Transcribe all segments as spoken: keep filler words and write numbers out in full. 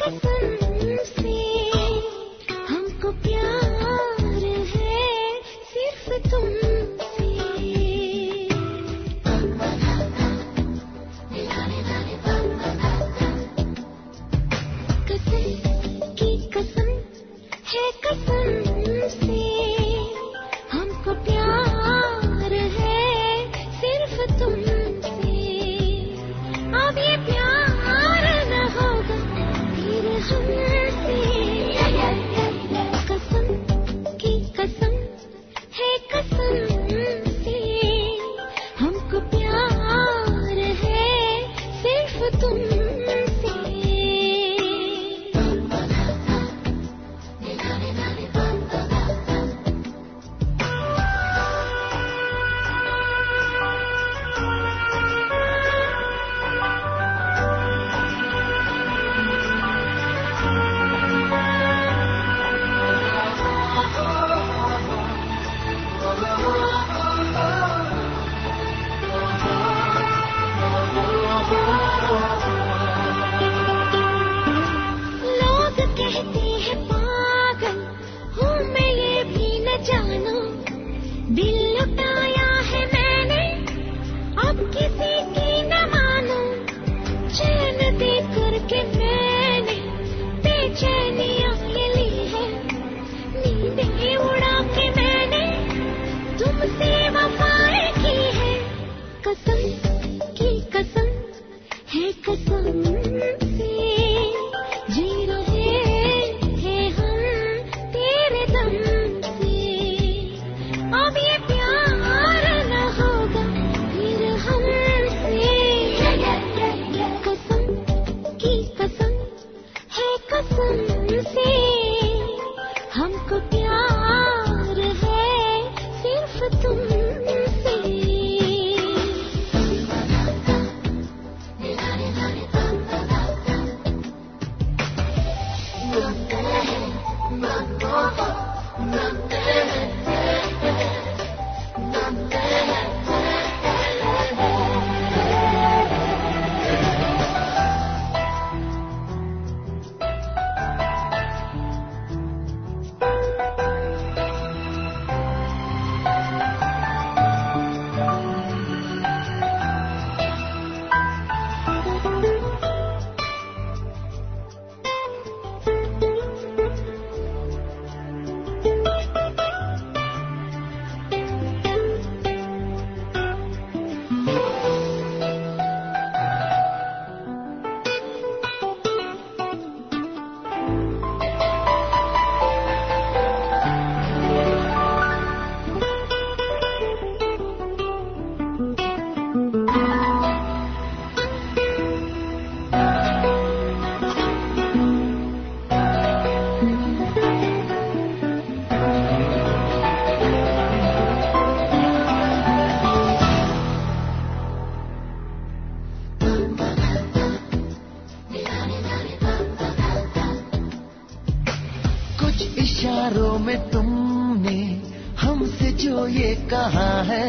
इशारों में तुमने हमसे जो ये कहा है,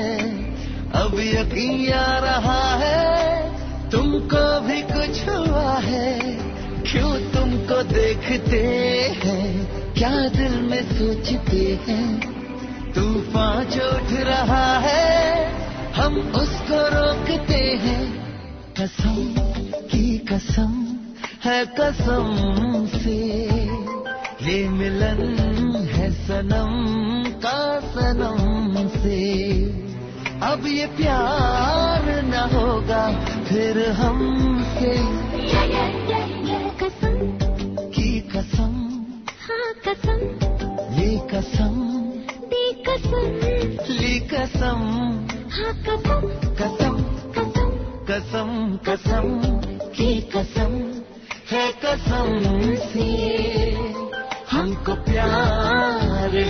अब यकीन आ रहा है तुमको भी कुछ हुआ है। क्यों तुमको देखते हैं, क्या दिल में सोचते हैं, तूफान जो उठ रहा है हम उसको रोकते हैं। कसम की कसम है कसम से, ये मिलन है सनम का सनम से। अब ये प्यार न होगा फिर हमसे। कसम की कसम, हाँ कसम, ये कसम, दी कसम, ली कसम, हाँ कसम, कसम कसम, कसम कसम की कसम है कसम से। हमको प्यार